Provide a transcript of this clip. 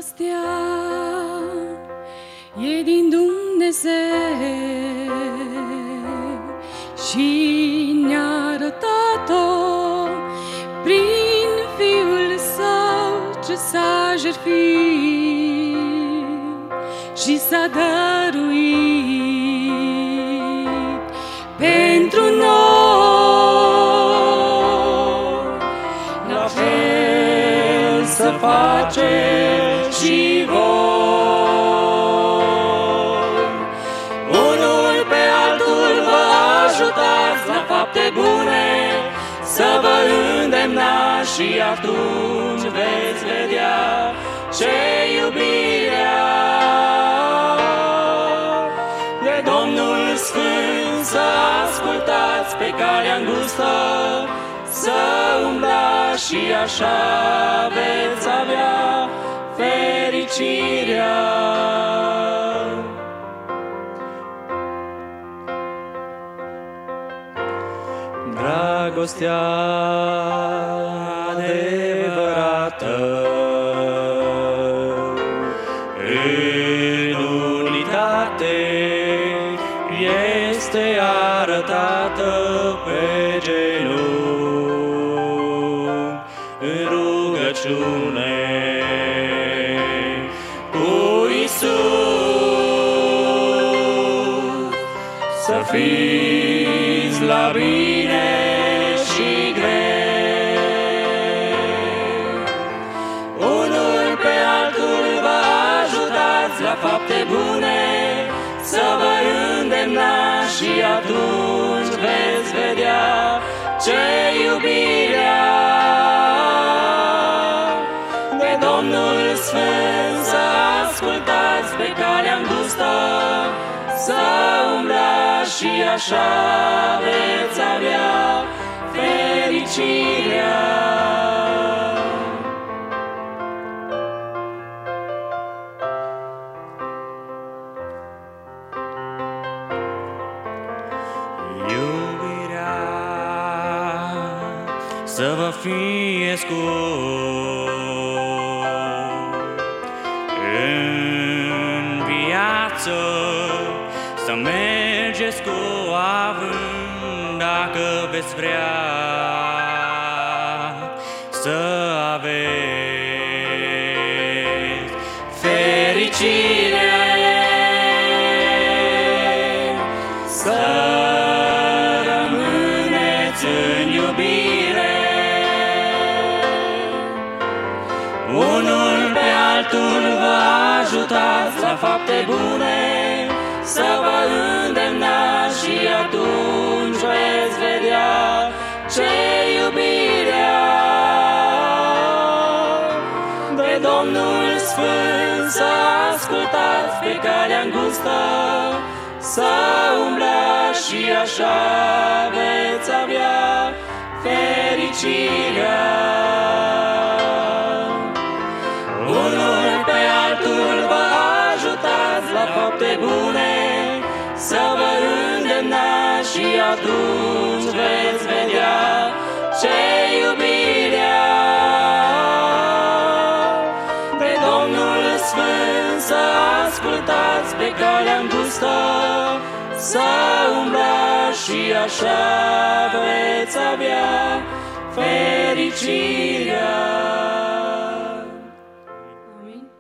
Dragostea e din Dumnezeu și ne-a arătat-o prin Fiul Său ce s-a jertfit și s-a dăruit pentru noi. La fel să faceți și voi, unul pe altul vă ajutați la fapte bune, să vă îndemnați și atunci veți vedea ce iubirea de Domnul Sfânt. Să ascultați pe calea îngustă, să umblați și așa veți avea fericirea. Dragostea adevărată în unitate este arătată pe genunchi în rugăciune cu Iisus. Să fiți la bine și greu, unul pe altul vă ajutați la fapte bune, să vă îndemnați și atunci veți vedea ce iubirea de Domnul Sfânt. Să ascultați pe calea îngustă, să umblați și așa veți avea fericirea. Iubirea să vă fie scurt în viață, să mergeți cu avânt dacă veți vrea să aveți fericire. Să rămâneți în iubire, unul pe altul vă ajutați la fapte bune, să vă îndemnați și atunci veți vedea ce iubirea de Domnul Sfânt. Să ascultați pe calea îngustă, să umblați și așa veți avea fericirea. Unul pe altul vă ajutați la fapte bune, să vă îndemnați și atunci veți vedea ce iubirea de Domnul Sfânt. Să ascultați pe calea îngustă, să umblați și așa veți avea fericirea.